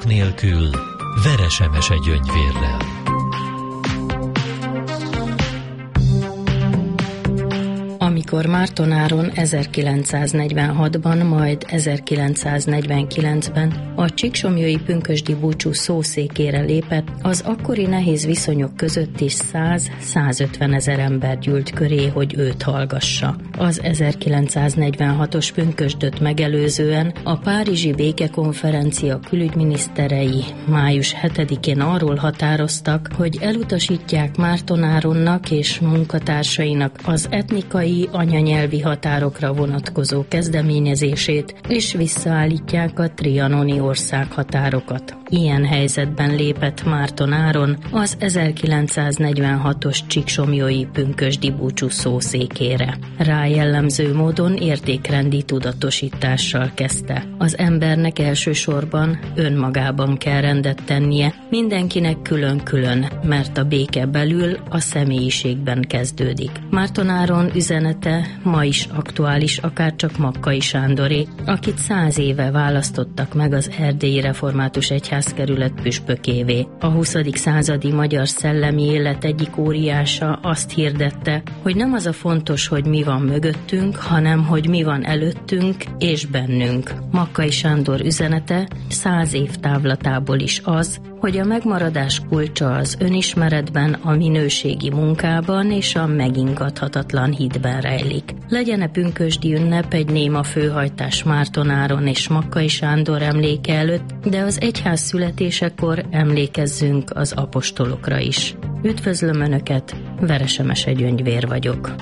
áldozat nélkül, Veresemese Gyöngyvérrel. Amikor Mártonáron 1946-ban, majd 1949-ben a csíksomlyói pünkösdi búcsú szószékére lépett, az akkori nehéz viszonyok között is 100-150 ezer ember gyűlt köré, hogy őt hallgassa. Az 1946-os pünkösdöt megelőzően a Párizsi Békekonferencia külügyminiszterei május 7-én arról határoztak, hogy elutasítják Mártonáronnak és munkatársainak az etnikai anyanyelvi határokra vonatkozó kezdeményezését, és visszaállítják a trianoni országhatárokat. Ilyen helyzetben lépett Mártonáron az 1946-os csíksomlyói pünkösdi búcsú szószékére. Rá jellemző módon értékrendi tudatosítással kezdte. Az embernek elsősorban önmagában kell rendet tennie, mindenkinek külön-külön, mert a béke belül a személyiségben kezdődik. Mártonáron üzenete ma is aktuális, akárcsak Makkai Sándoré, akit 100 éve választottak meg az Erdélyi Református Egyházkerület püspökévé. A 20. századi magyar szellemi élet egyik óriása azt hirdette, hogy nem az a fontos, hogy mi van mögöttünk, hanem hogy mi van előttünk és bennünk. Makkai Sándor üzenete 100 év távlatából is az, hogy a megmaradás kulcsa az önismeretben, a minőségi munkában és a megingathatatlan hitben rejlik. Legyen-e pünkösdi ünnep egy néma főhajtás Mártonáron és Makkai Sándor emléke előtt, de az egyház születésekor emlékezzünk az apostolokra is. Üdvözlöm Önöket, Veresemese Gyöngyvér vagyok.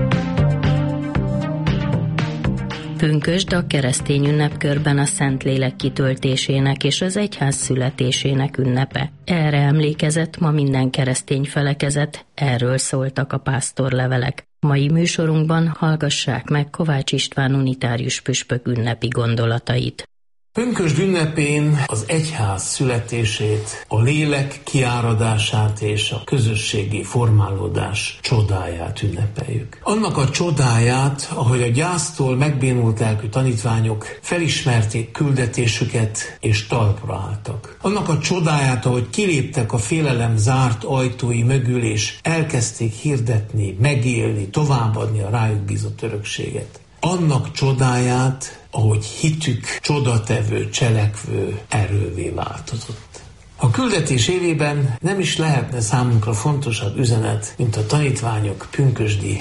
Pünkösd a keresztény ünnepkörben a Szentlélek kitöltésének és az egyház születésének ünnepe. Erre emlékezett ma minden keresztény felekezet, erről szóltak a pásztorlevelek. Mai műsorunkban hallgassák meg Kovács István unitárius püspök ünnepi gondolatait. Pünkösd ünnepén az egyház születését, a lélek kiáradását és a közösségi formálódás csodáját ünnepeljük. Annak a csodáját, ahogy a gyásztól megbénult lelkű tanítványok felismerték küldetésüket és talpra álltak. Annak a csodáját, ahogy kiléptek a félelem zárt ajtói mögül és elkezdték hirdetni, megélni, továbbadni a rájuk bízott örökséget. Annak csodáját, ahogy hitük csodatevő, cselekvő erővé változott. A küldetés évében nem is lehetne számunkra fontosabb üzenet, mint a tanítványok pünkösdi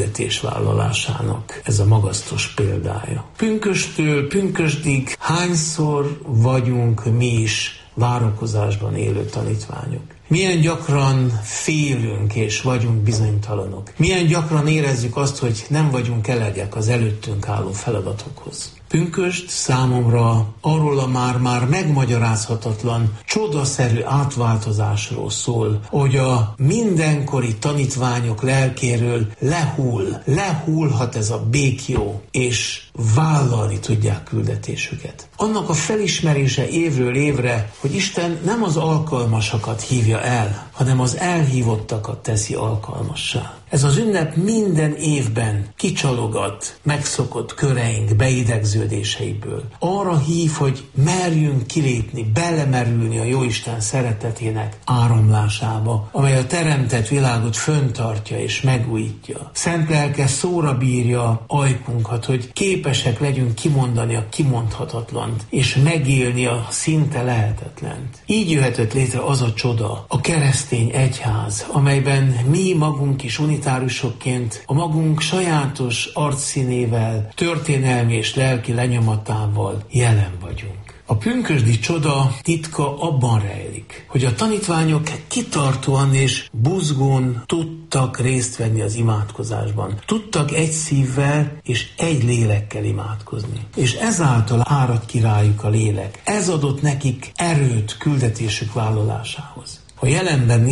küldetésvállalásának ez a magasztos példája. Pünkösdtől pünkösdig hányszor vagyunk mi is várakozásban élő tanítványok? Milyen gyakran félünk és vagyunk bizonytalanok? Milyen gyakran érezzük azt, hogy nem vagyunk elegek az előttünk álló feladatokhoz? Pünkösd számomra arról a már megmagyarázhatatlan, csodaszerű átváltozásról szól, hogy a mindenkori tanítványok lelkéről lehullhat ez a békjó, és vállalni tudják küldetésüket. Annak a felismerése évről évre, hogy Isten nem az alkalmasakat hívja el, hanem az elhívottakat teszi alkalmassá. Ez az ünnep minden évben kicsalogat megszokott köreink beidegződéseiből. Arra hív, hogy merjünk kilépni, belemerülni a Jóisten szeretetének áramlásába, amely a teremtett világot föntartja és megújítja. Szent lelke szóra bírja ajkunkat, hogy képesek legyünk kimondani a kimondhatatlant, és megélni a szinte lehetetlent. Így jöhetett létre az a csoda, a keresztény egyház, amelyben mi magunk is unitárusokként a magunk sajátos arcszínével, történelmi és lelki lenyomatával jelen vagyunk. A pünkösdi csoda titka abban rejlik, hogy a tanítványok kitartóan és buzgón tudtak részt venni az imádkozásban. Tudtak egy szívvel és egy lélekkel imádkozni. És ezáltal árad ki rájuk a lélek. Ez adott nekik erőt küldetésük vállalásához. A jelenben is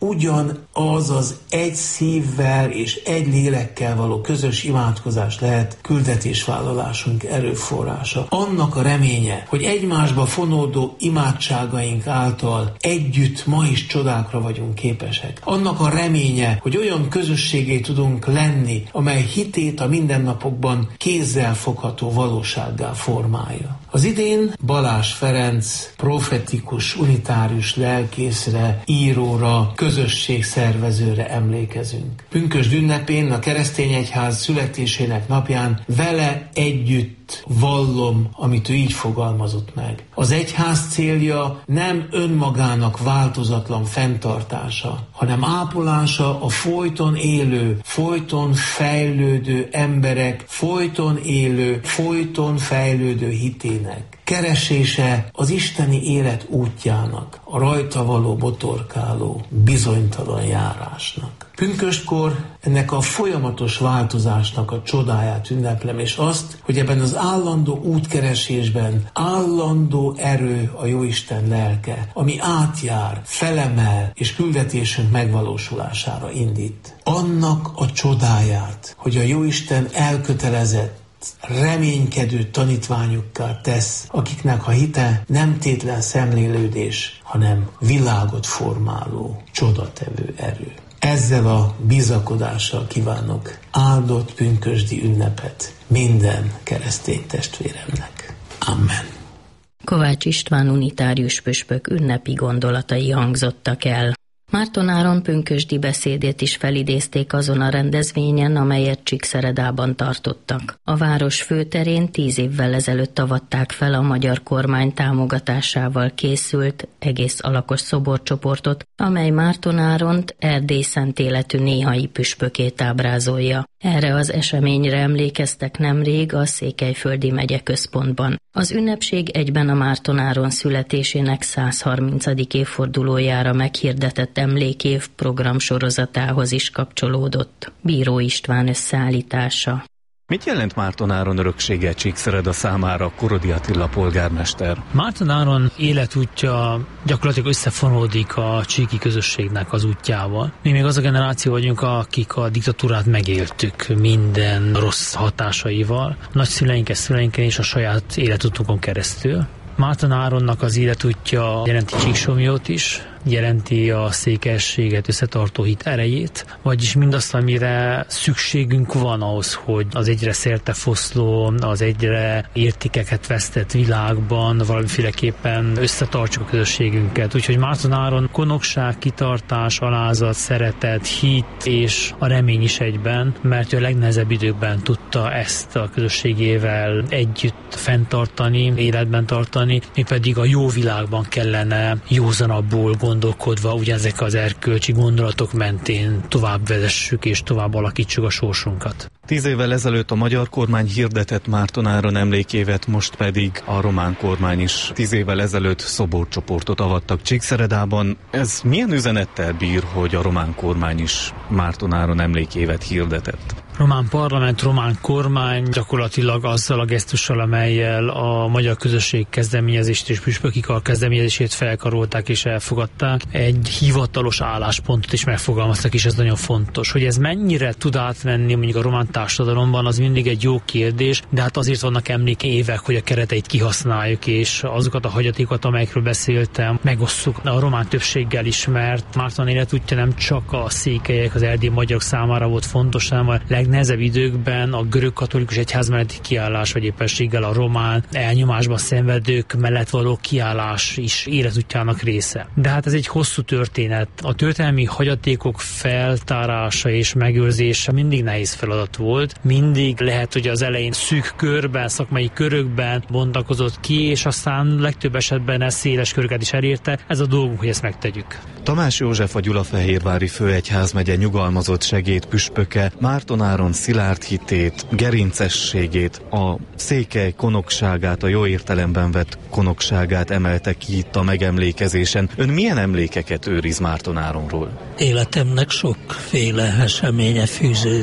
ugyanaz az egy szívvel és egy lélekkel való közös imádkozás lehet küldetésvállalásunk erőforrása. Annak a reménye, hogy egymásba fonódó imádságaink által együtt ma is csodákra vagyunk képesek. Annak a reménye, hogy olyan közösségé tudunk lenni, amely hitét a mindennapokban kézzel fogható valósággá formálja. Az idén Balázs Ferenc profetikus, unitárius lelkészre, íróra, közösségszervezőre emlékezünk. Pünkösd ünnepén, a keresztény egyház születésének napján vele együtt vallom, amit ő így fogalmazott meg. Az egyház célja nem önmagának változatlan fenntartása, hanem ápolása a folyton élő, folyton fejlődő emberek, folyton élő, folyton fejlődő hitének. Keresése az isteni élet útjának, a rajta való botorkáló, bizonytalan járásnak. Pünköstkor ennek a folyamatos változásnak a csodáját ünneplem, és azt, hogy ebben az állandó útkeresésben állandó erő a Jóisten lelke, ami átjár, felemel, és küldetésünk megvalósulására indít. Annak a csodáját, hogy a Jóisten elkötelezett, reménykedő tanítványukká tesz, akiknek a hite nem tétlen szemlélődés, hanem világot formáló, csodatevő erő. Ezzel a bizakodással kívánok áldott pünkösdi ünnepet minden keresztény testvéremnek. Amen. Kovács István unitárius püspök ünnepi gondolatai hangzottak el. Márton Áron pünkösdi beszédét is felidézték azon a rendezvényen, amelyet Csíkszeredában tartottak. A város főterén 10 évvel ezelőtt avatták fel a magyar kormány támogatásával készült egész alakos szoborcsoportot, amely Márton Áront Erdély szent életű néhai püspökét ábrázolja. Erre az eseményre emlékeztek nemrég a Székelyföldi megyeközpontban. Az ünnepség egyben a Márton Áron születésének 130. évfordulójára meghirdetett emlékév programsorozatához is kapcsolódott. Bíró István összeállítása. Mit jelent Márton Áron öröksége Csíkszereda számára, Korodi Attila polgármester? Márton Áron életútja gyakorlatilag összefonódik a csíki közösségnek az útjával. Mi még az a generáció vagyunk, akik a diktatúrát megéltük minden rossz hatásaival, nagyszüleinken, szüleinken és a saját életutunkon keresztül. Márton Áronnak az életútja jelenti Csíksomlyót is, jelenti a székelyességet összetartó hit erejét, vagyis mindazt, amire szükségünk van ahhoz, hogy az egyre szertefoszló, az egyre értékeket vesztett világban valamiféleképpen összetartsuk a közösségünket. Úgyhogy Márton Áron konokság, kitartás, alázat, szeretet, hit és a remény is egyben, mert ő a legnehezebb időkben tudta ezt a közösségével együtt fenntartani, életben tartani, mi pedig a jó világban kellene józanabbul gondolkodva ugyanezek az erkölcsi gondolatok mentén tovább vezessük és tovább alakítsuk a sorsunkat. 10 évvel ezelőtt a magyar kormány hirdetett Márton Áron emlékévet, most pedig a román kormány is 10 évvel ezelőtt szoborcsoportot avattak Csíkszeredában. Ez milyen üzenettel bír, hogy a román kormány is Márton Áron emlékévet hirdetett? Román parlament, román kormány gyakorlatilag azzal a gesztussal, amellyel a magyar közösség kezdeményezést és püspöki kar kezdeményezését felkarolták és elfogadták, egy hivatalos álláspontot is megfogalmaztak, és ez nagyon fontos. Hogy ez mennyire tud átmenni mondjuk a román társadalomban, az mindig egy jó kérdés, de hát azért vannak emlékévek, hogy a kereteit kihasználjuk, és azokat a hagyatékokat, amelyekről beszéltem, megosszuk a román többséggel is, mert Márton életútja nem csak a székelyek, az erdélyi magyarok számára volt fontos, hanem a legnehezebb időkben a görög katolikus egyház melletti kiállás, vagy éppenséggel a román elnyomásban szenvedők mellett való kiállás is életútjának része. De hát ez egy hosszú történet. A történelmi hagyatékok feltárása és megőrzése mindig nehéz feladat volt. Mindig lehet, hogy az elején szűk körben, szakmai körökben bontakozott ki, és aztán legtöbb esetben ez széles köröket is elérte. Ez a dolgunk, hogy ezt megtegyük. Tamás József, a Gyulafehérvári főegyházmegye nyugalmazott segédpüspöke Márton Áron szilárd hitét, gerincességét, a székely konokságát, a jó értelemben vett konokságát emelte ki itt a megemlékezésen. Ön milyen emlékeket őriz Márton Áronról? Életemnek sokféle eseménye fűződik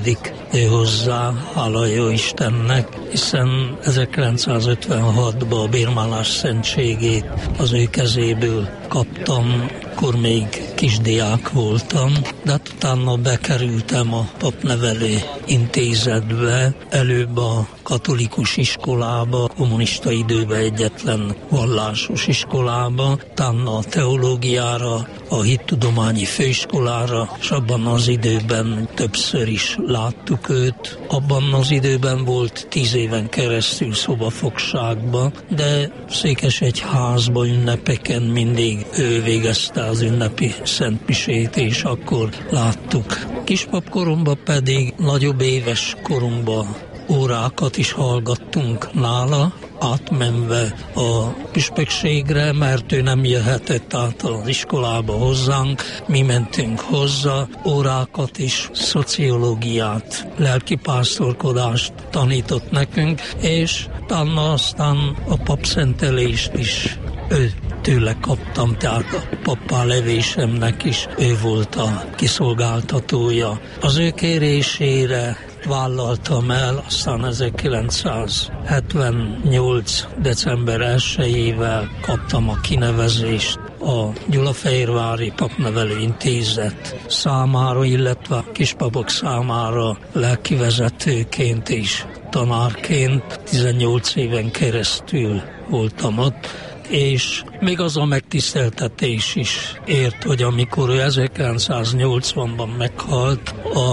ő hozzá, hála jó Istennek, hiszen 1956-ban a bérmálás szentségét az ő kezéből kaptam, akkor még kisdiák voltam, de utána bekerültem a papnevelő intézetbe, előbb a katolikus iskolába, kommunista időben egyetlen vallásos iskolába, utána a teológiára, a hittudományi főiskolára, és abban az időben többször is láttuk őt. Abban az időben volt 10 éven keresztül szobafogságban, de Székesegyházba ünnepeken mindig ő végezte az ünnepi szentmisét, és akkor láttuk. Kispapkoromban pedig nagyobb éves korunkban órákat is hallgattunk nála, átmenve a püspökségre, mert ő nem jöhetett át az iskolába hozzánk, mi mentünk hozzá, órákat is, szociológiát, lelkipásztorkodást tanított nekünk, és aztán a papszentelést is tőle kaptam, tehát a pappá levésemnek is ő volt a kiszolgáltatója. Az ő kérésére vállaltam el, aztán 1978. december 1-ével kaptam a kinevezést a Gyulafehérvári Papnevelő Intézet számára, illetve a kispapok számára lelkivezetőként és tanárként 18 éven keresztül voltam ott, és még az a megtiszteltetés is ért, hogy amikor ő 1980-ban meghalt, a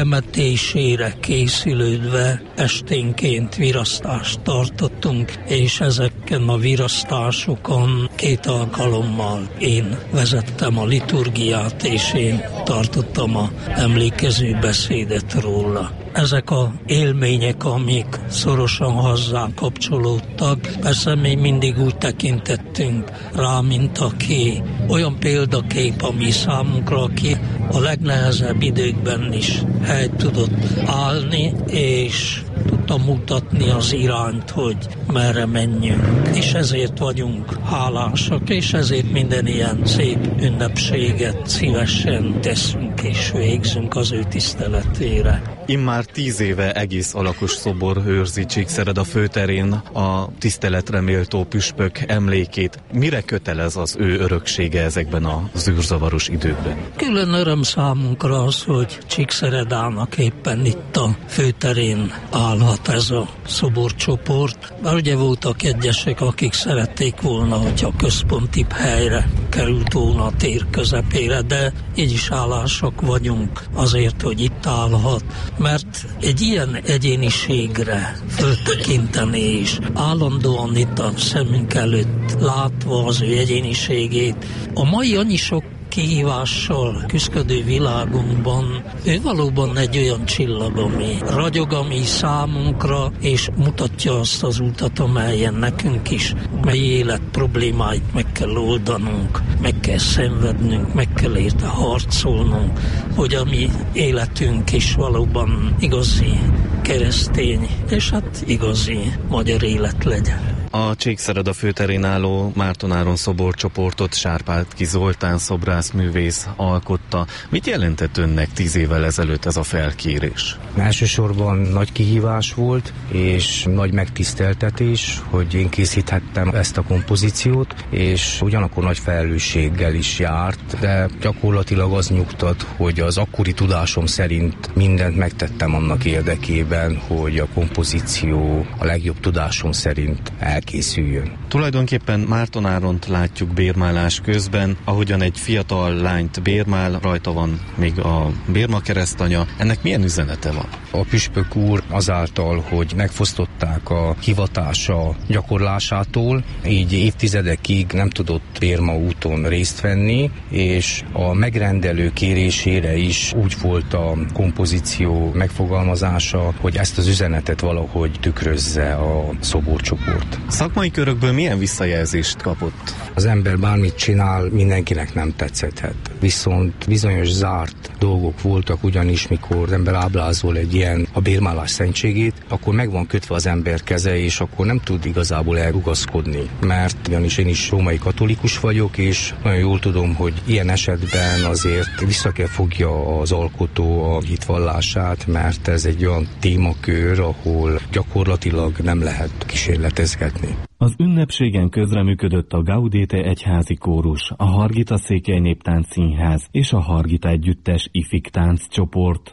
temetésére készülődve esténként virasztást tartottunk, és ezeken a virasztásokon 2 alkalommal én vezettem a liturgiát, és én tartottam a emlékező beszédet róla. Ezek a élmények, amik szorosan hozzá kapcsolódtak, persze mi mindig úgy tekintettünk rá, mint aki olyan példakép, ami számunkra, aki a legnehezebb időkben is helyt tudott állni, és tudta mutatni az irányt, hogy merre menjünk. És ezért vagyunk hálásak, és ezért minden ilyen szép ünnepséget szívesen teszünk és végzünk az ő tiszteletére. Immár 10 éve egész alakos szobor őrzi Csíkszereda főterén a tiszteletre méltó püspök emlékét. Mire kötelez az ő öröksége ezekben a zűrzavaros időkben? Külön öröm számunkra az, hogy Csíkszeredának éppen itt a főterén állhat ez a szoborcsoport. Bár ugye voltak egyesek, akik szerették volna, hogyha központibb helyre került volna a tér közepére, de így is hálásak vagyunk azért, hogy itt állhat, mert egy ilyen egyéniségre föltekinteni és állandóan itt a szemünk előtt látva az ő egyéniségét, a mai annyi sok kihívással küzdködő világunkban ő valóban egy olyan csillag, ami ragyog, ami számunkra, és mutatja azt az utat, amelyen nekünk is mely élet problémáit meg kell oldanunk, meg kell szenvednünk, meg kell érte harcolnunk, hogy a mi életünk is valóban igazi keresztény, és hát igazi magyar élet legyen. A Csíkszereda főterén álló Márton Áron szoborcsoportot Sárpátky Zoltán szobrászművész alkotta. Mit jelentett önnek 10 évvel ezelőtt ez a felkérés? Elsősorban nagy kihívás volt, és nagy megtiszteltetés, hogy én készíthettem ezt a kompozíciót, és ugyanakkor nagy felelősséggel is járt, de gyakorlatilag az nyugtat, hogy az akkori tudásom szerint mindent megtettem annak érdekében, hogy a kompozíció a legjobb tudásom szerint elkészüljön. Tulajdonképpen Márton Áront látjuk bérmálás közben, ahogyan egy fiatal lányt bérmál, rajta van még a bérma keresztanya. Ennek milyen üzenete van? A püspök úr azáltal, hogy megfosztották a hivatása gyakorlásától, így évtizedekig nem tudott bérma úton részt venni, és a megrendelő kérésére is úgy volt a kompozíció megfogalmazása, hogy ezt az üzenetet valahogy tükrözze a szoborcsoport. Szakmai körökből milyen visszajelzést kapott? Az ember bármit csinál, mindenkinek nem tetszett. Viszont bizonyos zárt dolgok voltak, ugyanis mikor az ember ábrázol egy ilyen a bérmálás szentségét, akkor meg van kötve az ember keze, és akkor nem tud igazából elrugaszkodni. Mert ugyanis én is római katolikus vagyok, és nagyon jól tudom, hogy ilyen esetben azért vissza kell fogja az alkotó a hitvallását, mert ez egy olyan témakör, ahol gyakorlatilag nem lehet kísérletezgetni. Az ünnepségen közreműködött a Gaudete egyházi kórus, a Hargita Székely Néptánc Színház és a Hargita Együttes ifik tánccsoport.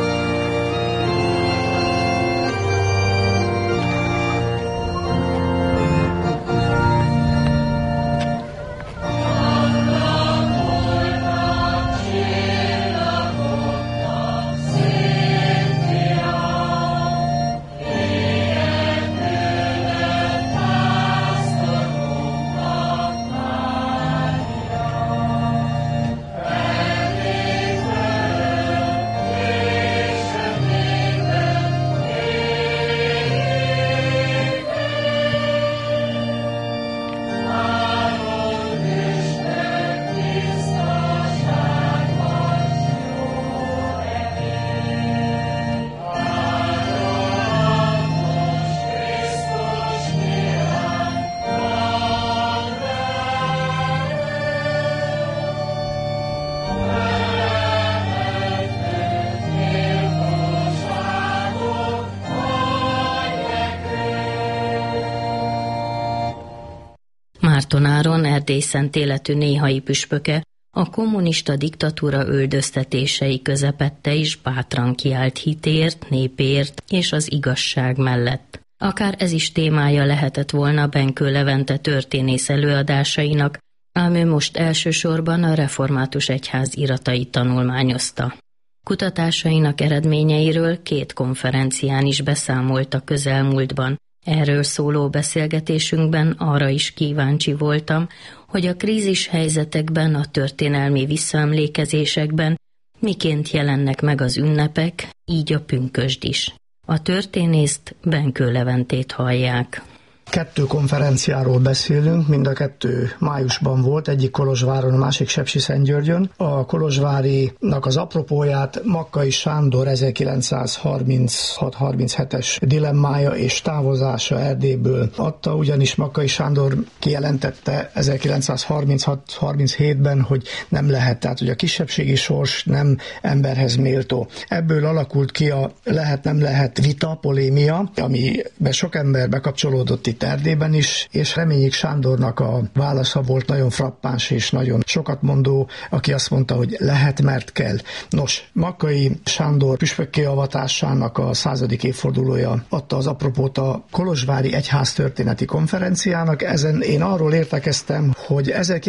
Márton Áron, Erdély szent életű néhai püspöke, a kommunista diktatúra üldöztetései közepette is bátran kiállt hitért, népért és az igazság mellett. Akár ez is témája lehetett volna Benkő Levente történész előadásainak, ám ő most elsősorban a református egyház iratait tanulmányozta. Kutatásainak eredményeiről 2 konferencián is beszámolt a közelmúltban. Erről szóló beszélgetésünkben arra is kíváncsi voltam, hogy a krízis helyzetekben, a történelmi visszaemlékezésekben miként jelennek meg az ünnepek, így a pünkösd is. A történészt, Benkő Leventét hallják. 2 konferenciáról beszélünk, mind a 2 májusban volt, egyik Kolozsváron, a másik Sepsiszentgyörgyön. A kolozsvárinak az apropóját Makkai Sándor 1936-37-es dilemmája és távozása Erdélyből adta, ugyanis Makkai Sándor kijelentette 1936-37-ben, hogy nem lehet, tehát hogy a kisebbségi sors nem emberhez méltó. Ebből alakult ki a lehet-nem lehet vita, polémia, amiben sok ember bekapcsolódott itt Erdélyben is, és Reményik Sándornak a válasza volt nagyon frappáns és nagyon sokat mondó, aki azt mondta, hogy lehet, mert kell. Nos, Makkai Sándor püspökké avatásának a 100. évfordulója adta az apropót a Kolozsvári Egyháztörténeti Konferenciának. Ezen én arról értekeztem, hogy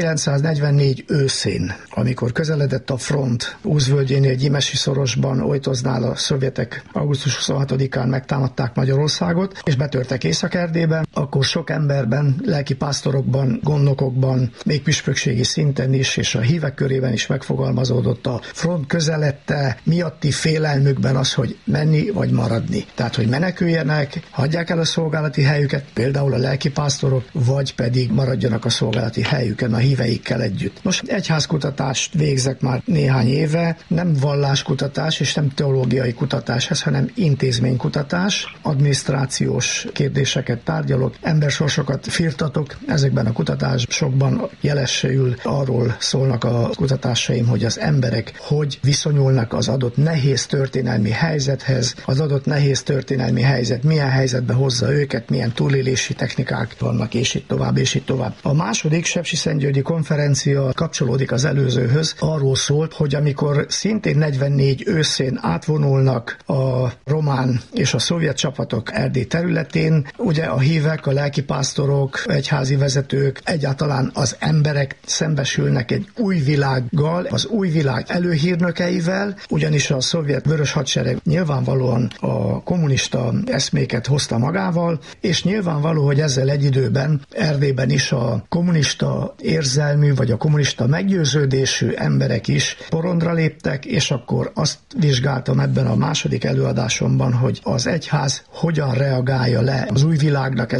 1944 őszén, amikor közeledett a front Úszvölgyénél, Gyimesi szorosban, Ojtoznál a szovjetek augusztus 26-án megtámadták Magyarországot, és betörtek Észak-Erdélybe, akkor sok emberben, lelkipásztorokban, gondnokokban, még püspökségi szinten is, és a hívek körében is megfogalmazódott a front közelette miatti félelmükben az, hogy menni vagy maradni. Tehát, hogy meneküljenek, hagyják el a szolgálati helyüket, például a lelkipásztorok, vagy pedig maradjanak a szolgálati helyüken a híveikkel együtt. Most egyházkutatást végzek már néhány éve, nem valláskutatás és nem teológiai kutatás ez, hanem intézménykutatás, adminisztrációs kérdéseket tárgyalok, embersorsokat firtatok, ezekben a kutatásokban jelesül arról szólnak a kutatásaim, hogy az emberek hogy viszonyulnak az adott nehéz történelmi helyzethez, az adott nehéz történelmi helyzet milyen helyzetbe hozza őket, milyen túlélési technikák vannak, és itt tovább, és itt tovább. A második sepsiszentgyörgyi konferencia kapcsolódik az előzőhöz, arról szólt, hogy amikor szintén 44 őszén átvonulnak a román és a szovjet csapatok Erdély területén, ugye a hívek, a lelkipásztorok, egyházi vezetők, egyáltalán az emberek szembesülnek egy új világgal, az új világ előhírnökeivel, ugyanis a szovjet vörös hadsereg nyilvánvalóan a kommunista eszméket hozta magával, és nyilvánvaló, hogy ezzel egy időben Erdélyben is a kommunista érzelmű, vagy a kommunista meggyőződésű emberek is porondra léptek, és akkor azt vizsgáltam ebben a második előadásomban, hogy az egyház hogyan reagálja le az új világnak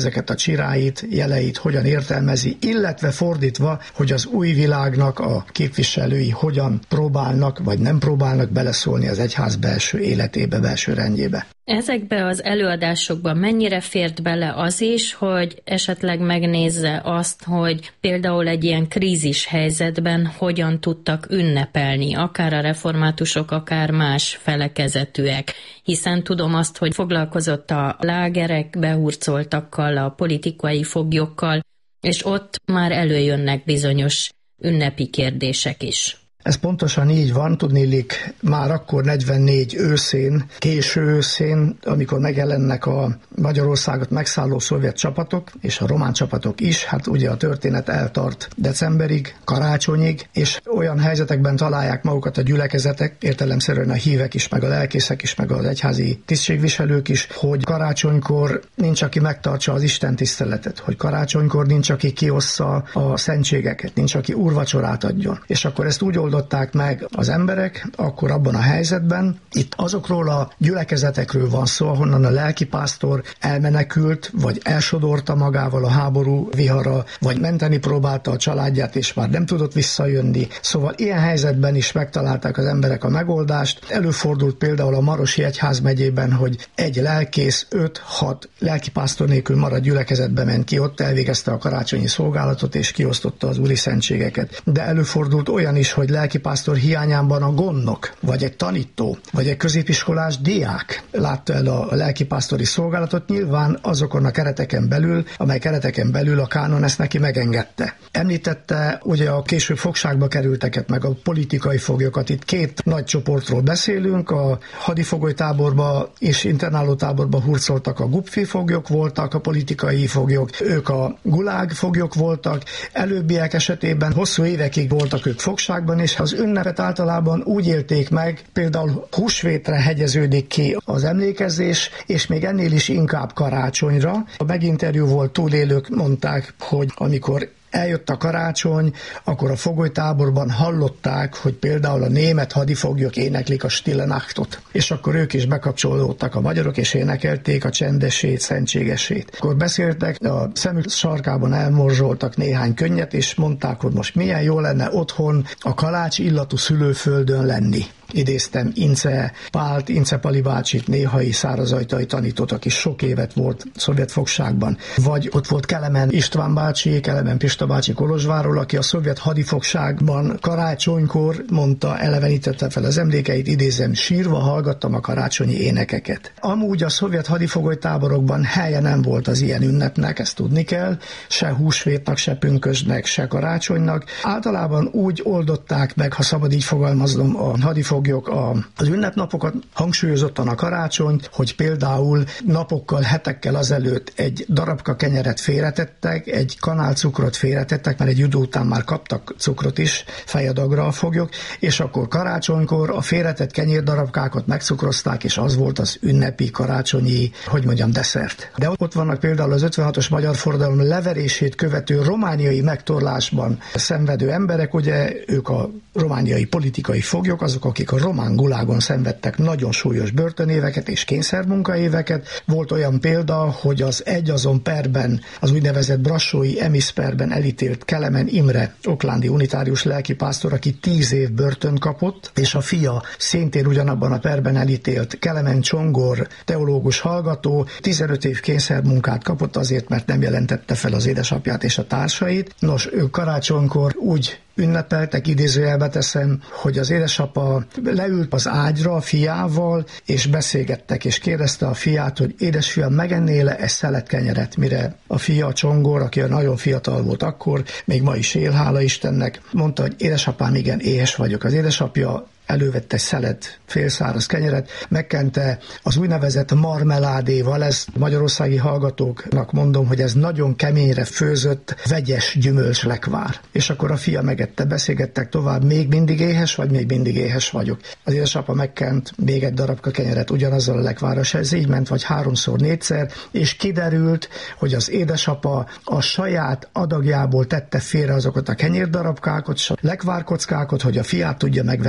ezeket a csiráit, jeleit hogyan értelmezi, illetve fordítva, hogy az új világnak a képviselői hogyan próbálnak, vagy nem próbálnak beleszólni az egyház belső életébe, belső rendjébe. Ezekbe az előadásokban mennyire fért bele az is, hogy esetleg megnézze azt, hogy például egy ilyen krízis helyzetben hogyan tudtak ünnepelni, akár a reformátusok, akár más felekezetűek, hiszen tudom azt, hogy foglalkozott a lágerek behurcoltakkal, a politikai foglyokkal, és ott már előjönnek bizonyos ünnepi kérdések is. Ez pontosan így van, tudniillik már akkor 44 őszén, késő őszén, amikor megjelennek a Magyarországot megszálló szovjet csapatok, és a román csapatok is, hát ugye a történet eltart decemberig, karácsonyig, és olyan helyzetekben találják magukat a gyülekezetek, értelemszerűen a hívek is, meg a lelkészek is, meg az egyházi tisztségviselők is, hogy karácsonykor nincs, aki megtartsa az Isten tiszteletet, hogy karácsonykor nincs, aki kiossza a szentségeket, nincs, aki úrvacsorát adjon. És akkor ezt úgy oldották meg az emberek, akkor abban a helyzetben, itt azokról a gyülekezetekről van szó, ahonnan a lelkipásztor elmenekült, vagy elsodorta magával a háború vihara, vagy menteni próbálta a családját, és már nem tudott visszajönni. Szóval ilyen helyzetben is megtalálták az emberek a megoldást. Előfordult például a Marosi egyházmegyében, hogy egy lelkész 5-6 lelkipásztor nélkül maradt gyülekezetbe ment ki, ott elvégezte a karácsonyi szolgálatot, és kiosztotta az úri szentségeket. De előfordult olyan is, hogy lelkipásztor hiányában a gondnok, vagy egy tanító, vagy egy középiskolás diák látta el a lelkipásztori szolgálatot, nyilván azokon a kereteken belül, amely kereteken belül a kánon ezt neki megengedte. Említette ugye a később fogságba kerülteket, meg a politikai foglyokat. Itt két nagy csoportról beszélünk, a hadifogolytáborba és internálótáborba hurcoltak a gupfi foglyok voltak, a politikai foglyok, ők a gulág foglyok voltak, előbbiek esetében hosszú évekig voltak ők fogságban, és az ünnepet általában úgy élték meg, például húsvétre hegyeződik ki az emlékezés, és még ennél is inkább karácsonyra. A meginterjú volt túlélők, mondták, hogy amikor eljött a karácsony, akkor a fogolytáborban hallották, hogy például a német hadifoglyok éneklik a Stille Nachtot. És akkor ők is bekapcsolódtak a magyarok, és énekelték a csendesét, szentségesét. Akkor beszéltek, a szemük sarkában elmorzsoltak néhány könnyet, és mondták, hogy most milyen jó lenne otthon a kalács illatú szülőföldön lenni. Idéztem Ince Pált, Ince Pali bácsit, néhai szárazajtai tanított, aki sok évet volt szovjet fogságban. Vagy ott volt Kelemen István bácsi, Kelemen Pista bácsi Kolozsvárról, aki a szovjet hadifogságban karácsonykor mondta, elevenítette fel az emlékeit, idézem, sírva hallgattam a karácsonyi énekeket. Amúgy a szovjet hadifogolytáborokban helye nem volt az ilyen ünnepnek, ezt tudni kell, se húsvétnak, se pünkösdnek, se karácsonynak. Általában úgy oldották meg, ha szabad így fogalmaznom, a hadifoglyok az ünnepnapokat, hangsúlyozottan a karácsonyt, hogy például napokkal, hetekkel azelőtt egy darabka kenyeret félretettek, egy kanál cukrot félretettek, mert egy idő után már kaptak cukrot is fejadagra a foglyok, és akkor karácsonykor a félretett kenyérdarabkákat megcukrozták, és az volt az ünnepi karácsonyi, desszert. De ott vannak például az 56-os magyar forradalom leverését követő romániai megtorlásban szenvedő emberek, ugye ők a romániai politikai foglyok, azok, akik a román gulágon szenvedtek nagyon súlyos börtönéveket és kényszermunkaéveket. Volt olyan példa, hogy az egyazon perben, az úgynevezett brassói Emis perben elítélt Kelemen Imre, oklándi unitárius lelkipásztor, aki 10 év börtön kapott, és a fia szintén ugyanabban a perben elítélt Kelemen Csongor, teológus hallgató, 15 év kényszermunkát kapott azért, mert nem jelentette fel az édesapját és a társait. Nos, ők karácsonykor úgy ünnepeltek, idézőjelbe teszem, hogy az édesapa leült az ágyra a fiával, és beszélgettek, és kérdezte a fiát, hogy édesfiam, megennél-e egy szelet kenyeret, mire a fia Csongor, aki nagyon fiatal volt akkor, még ma is él, hála Istennek, mondta, hogy édesapám, igen, éhes vagyok. Az édesapja elővette egy szelet félszáraz kenyeret, megkente az úgynevezett marmeládéval, ez magyarországi hallgatóknak mondom, hogy ez nagyon keményre főzött, vegyes gyümölcslekvár. És akkor a fia megette, beszélgettek tovább, még mindig éhes vagy, még mindig éhes vagyok. Az édesapa megkent még egy darabka kenyeret ugyanazzal a lekvárral, ez így ment, vagy 3-4-szer, és kiderült, hogy az édesapa a saját adagjából tette félre azokat a kenyérdarabkákat, lekvárkockákat, hogy a fiát tudja megvendégelni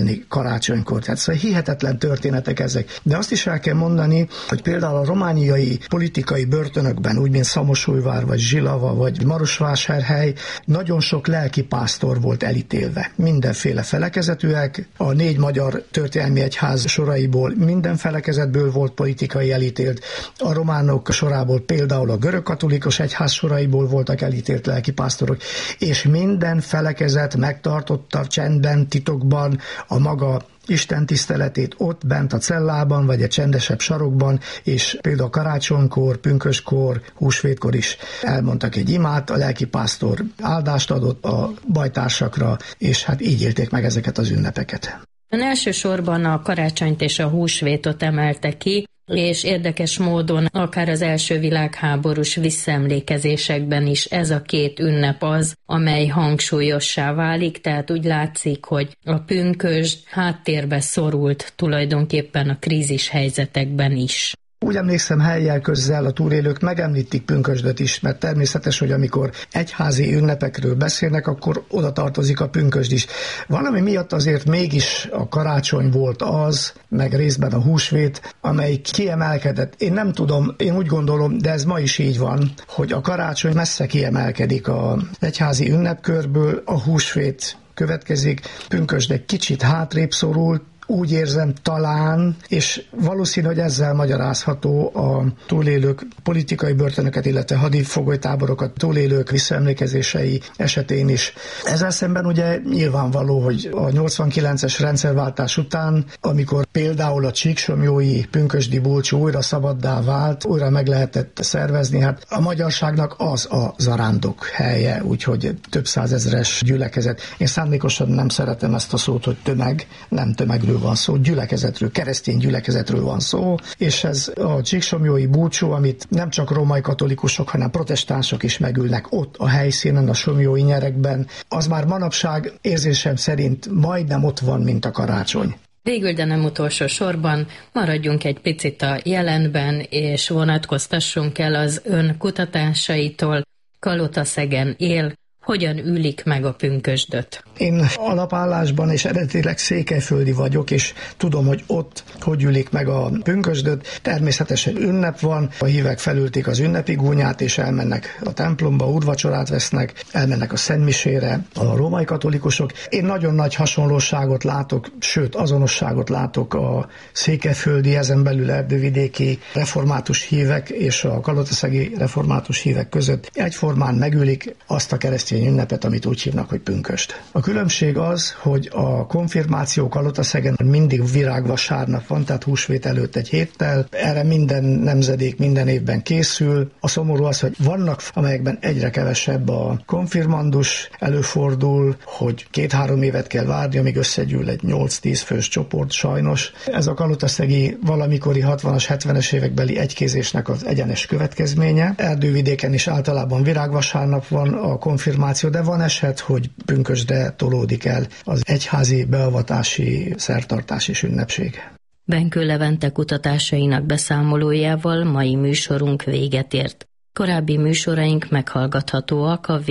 ünnepelni karácsonykor. Tehát szóval hihetetlen történetek ezek. De azt is el kell mondani, hogy például a romániai politikai börtönökben, úgy mint Szamosújvár, vagy Zsilava, vagy Marosvásárhely, nagyon sok lelkipásztor volt elítélve. Mindenféle felekezetűek, a 4 magyar történelmi egyház soraiból minden felekezetből volt politikai elítélt, a románok sorából például a görögkatolikus egyház soraiból voltak elítélt lelkipásztorok, és minden felekezet megtartotta csendben, titokban a maga Isten tiszteletét ott bent a cellában, vagy egy csendesebb sarokban, és például karácsonykor, pünköskkor, húsvétkor is elmondtak egy imát, a lelkipásztor áldást adott a bajtársakra, és hát így élték meg ezeket az ünnepeket. Ön elsősorban a karácsonyt és a húsvétot emelte ki, és érdekes módon akár az első világháborús visszaemlékezésekben is ez a 2 ünnep az, amely hangsúlyossá válik, tehát úgy látszik, hogy a pünkösd háttérbe szorult tulajdonképpen a krízis helyzetekben is. Úgy emlékszem, helyjel közzel a túlélők megemlítik pünkösdöt is, mert természetes, hogy amikor egyházi ünnepekről beszélnek, akkor oda tartozik a pünkösd is. Valami miatt azért mégis a karácsony volt az, meg részben a húsvét, amely kiemelkedett. Én nem tudom, én úgy gondolom, de ez ma is így van, hogy a karácsony messze kiemelkedik az egyházi ünnepkörből, a húsvét következik, pünkösd egy kicsit hátrébb szorult, úgy érzem talán, és valószínű, hogy ezzel magyarázható a túlélők politikai börtönöket, illetve hadifogolytáborokat túlélők visszaemlékezései esetén is. Ezzel szemben ugye nyilvánvaló, hogy a 89-es rendszerváltás után, amikor például a csíksomlyói pünkösdi búcsú újra szabaddá vált, újra meg lehetett szervezni, hát a magyarságnak az a zarándok helye, úgyhogy több százezres gyülekezet. Én szándékosan nem szeretem ezt a szót, hogy tömeg, nem tömegről van szó, gyülekezetről, keresztény gyülekezetről van szó, és ez a csíksomlyói búcsú, amit nem csak római katolikusok, hanem protestánsok is megülnek ott a helyszínen, a somlyói nyerekben, az már manapság érzésem szerint majdnem ott van, mint a karácsony. Végül, de nem utolsó sorban, maradjunk egy picit a jelenben, és vonatkoztassunk el az ön kutatásaitól. Kalotaszegen él, hogyan ülik meg a pünkösdöt? Én alapállásban és eredetileg székelyföldi vagyok, és tudom, hogy ott hogy ülik meg a pünkösdöt. Természetesen ünnep van, a hívek felülték az ünnepi gúnyát, és elmennek a templomba, úrvacsorát vesznek, elmennek a szentmisére a római katolikusok. Én nagyon nagy hasonlóságot látok, sőt azonosságot látok a székelyföldi, ezen belül erdővidéki református hívek és a kalotaszegi református hívek között. Egyformán megülik azt a keresztény ünnepet, amit úgy hívnak, hogy pünkösd. A különbség az, hogy a konfirmáció Kalotaszegen mindig virágvasárnap van, tehát húsvét előtt egy héttel. Erre minden nemzedék minden évben készül. A szomorú az, hogy vannak, amelyekben egyre kevesebb a konfirmandus, előfordul, hogy 2-3 évet kell várni, amíg összegyűl egy 8-10 fős csoport, sajnos. Ez a kalotaszegi valamikori 60-as, 70-es évekbeli egykézésnek az egyenes következménye. Erdővidéken is általában virágvasárnap van a konfirmáció, de van eset, hogy pünkösdre tolódik el az egyházi beavatási szertartás és ünnepség. Benkő Levente kutatásainak beszámolójával mai műsorunk véget ért. Korábbi műsoraink meghallgathatóak a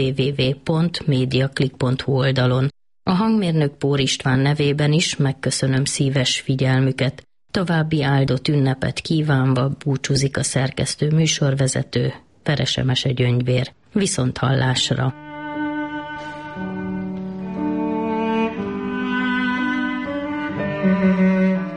www.mediaclick.hu oldalon. A hangmérnök Pór István nevében is megköszönöm szíves figyelmüket. További áldott ünnepet kívánva búcsúzik a szerkesztő műsorvezető, Veresemese Gyöngyvér. Viszonthallásra! Thank you.